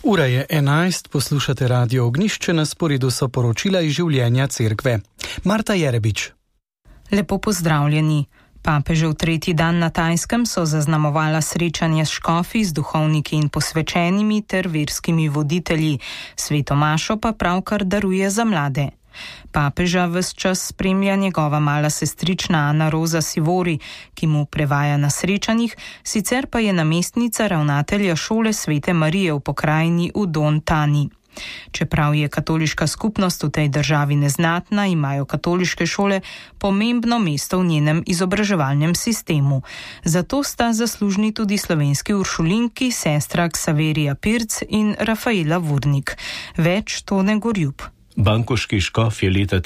Ura je 11, poslušate Radio Ognjišče, na sporedu so poročila iz življenja cerkve. Marta Jerebič. Lepo pozdravljeni. Papežev tretji dan na Tajskem so zaznamovala srečanje s škofi, z duhovniki in posvečenimi ter verskimi voditelji. Sveto mašo pa pravkar daruje za mlade. Papeža ves čas spremlja njegova mala sestrična Ana Rosa Sivori, ki mu prevaja na srečanjih, sicer pa je namestnica ravnatelja šole Svete Marije v pokrajini v Don Tani. Čeprav je katoliška skupnost v tej državi neznatna, imajo katoliške šole pomembno mesto v njenem izobraževalnem sistemu. Zato sta zaslužni tudi slovenski uršulinki, sestra Ksaverija Pirc in Rafaela Vurnik. Več Tone Gorjub. Bankoški škof je leta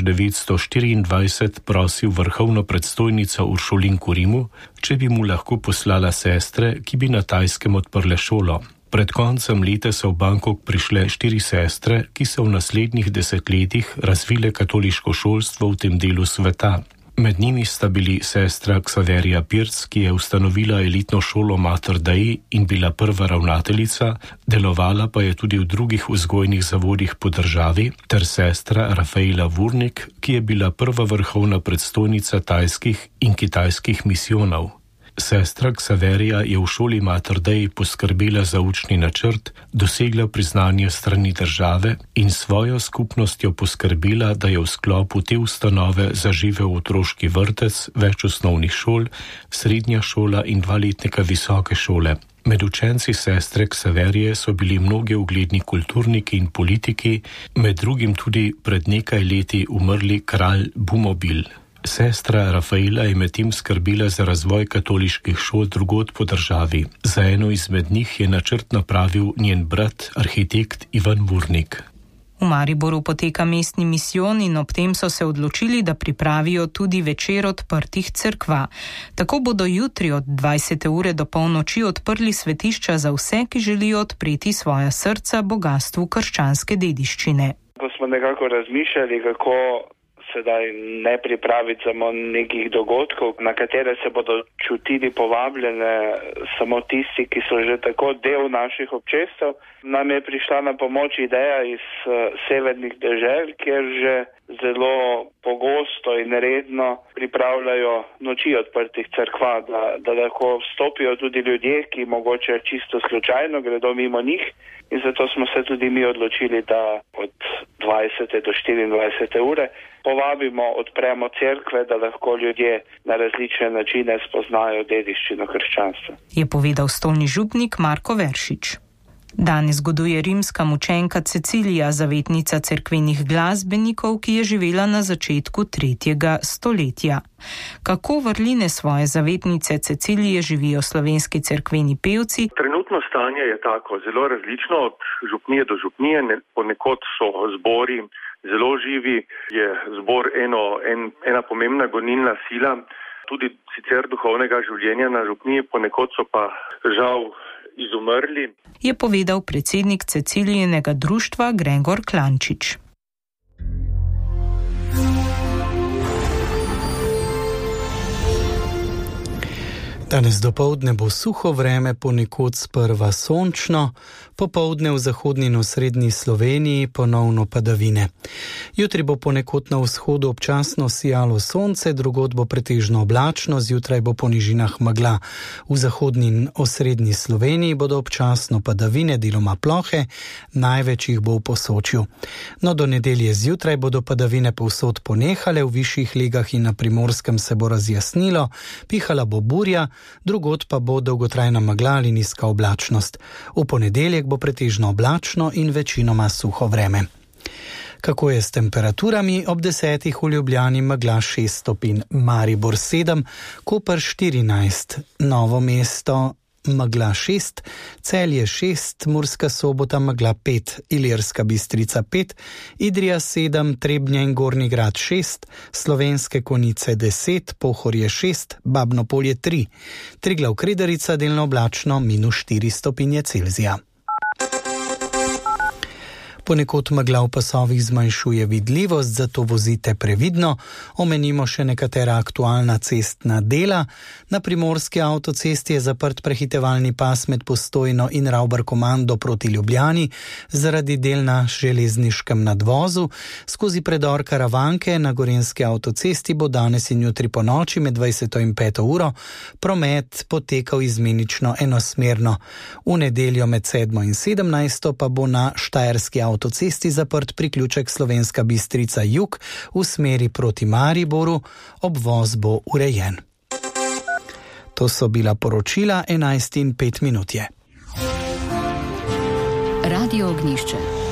1924 prosil vrhovno predstojnico Uršulinku Rimu, če bi mu lahko poslala sestre, ki bi na Tajskem odprle šolo. Pred koncem leta so v Bangkok prišle 4 sestre, ki so v naslednjih desetletjih razvile katoliško šolstvo v tem delu sveta. Med njimi sta bili sestra Ksaverija Pirc, ki je ustanovila elitno šolo Mater Dei in bila prva ravnateljica, delovala pa je tudi v drugih vzgojnih zavodih po državi, ter sestra Rafaela Vurnik, ki je bila prva vrhovna predstojnica tajskih in kitajskih misijonov. Sestra Ksaverija je v šoli Mater Dei poskrbela za učni načrt, dosegla priznanje strani države in svojo skupnostjo poskrbela, da je v sklopu te ustanove zaživel otroški vrtec, več osnovnih šol, srednja šola in 2-letnika visoke šole. Med učenci sestre Ksaverije so bili mnogi ugledni kulturniki in politiki, med drugim tudi pred nekaj leti umrli kralj Bumobil. Sestra Rafaela je medtem skrbila za razvoj katoliških šol drugod po državi. Za eno izmed njih je načrt napravil njen brat, arhitekt Ivan Vurnik. V Mariboru poteka mestni misijon in ob tem so se odločili, da pripravijo tudi večer odprtih cerkva. Tako bodo jutri od 20. ure do polnoči odprli svetišča za vse, ki želijo odpreti svoja srca bogastvu krščanske dediščine. Ko smo nekako razmišljali, kako sedaj ne pripraviti samo nekih dogodkov, na katere se bodo čutili povabljene samo tisti, ki so že tako del naših občestev, nam je prišla na pomoč ideja iz severnih dežel, kjer že zelo pogosto in redno pripravljajo noči odprtih cerkva, da lahko vstopijo tudi ljudje, ki mogoče čisto slučajno gredo mimo njih. In zato smo se tudi mi odločili, da od 20. do 24. ure povabimo, odpremo cerkve, da lahko ljudje na različne načine spoznajo dediščino krščanstva. Je povedal stolni župnik Marko Veršič. Danes goduje rimska mučenka Cecilija, zavetnica cerkvenih glasbenikov, ki je živela na začetku 3. stoletja. Kako vrline svoje zavetnice Cecilije živijo slovenski cerkveni pevci? Trenutno stanje je tako zelo različno od župnije do župnije. Ponekod so zbori zelo živi, je zbor ena pomembna gonilna sila, tudi sicer duhovnega življenja na župniji, ponekod so pa žal izumrli. Je povedal predsednik Cecilijinega društva Gregor Klančič. Danes dopoldne bo suho vreme, ponekod sprva sončno, popoldne v zahodni in osrednji Sloveniji ponovno padavine. Jutri bo ponekod na vzhodu občasno sijalo sonce, drugod bo pretežno oblačno, zjutraj bo po nižinah megla. V zahodni in osrednji Sloveniji bodo občasno padavine, deloma plohe, največ jih bo v Posočju. No, do nedelje zjutraj bodo padavine povsod ponehale, v višjih legah in na Primorskem se bo razjasnilo, pihala bo burja, drugod pa bo dolgotrajna megla ali nizka oblačnost. V ponedeljek bo pretežno oblačno in večinoma suho vreme. Kako je s temperaturami? Ob 10. v Ljubljani megla 6 stopinj, Maribor 7, Koper 14, Novo mesto megla 6, Celje 6, Murska Sobota megla 5, Ilirska Bistrica 5, Idrija 7, Trebnje in Gornji Grad 6, Slovenske Konjice 10, Pohorje 6, Babno Polje 3, Triglav Kredarica delno oblačno -4 stopinje Celzija. Ponekod megla v pasovih zmanjšuje vidljivost, zato vozite previdno. Omenimo še nekatera aktualna cestna dela. Na primorski avtocesti je zaprt prehitevalni pas med Postojno in Ravbarkomando proti Ljubljani zaradi del na železniškem nadvozu. Skozi predor Karavanke na gorenjski avtocesti bo danes in jutri po noči med 20. in 5. uro promet potekal izmenično enosmerno. V nedeljo med 7. in 17. pa bo na štajerski avtocesti zaprt priključek Slovenska Bistrica jug v smeri proti Mariboru, obvoz bo urejen. To so bila poročila 11:05 je. Radio Ognjišče.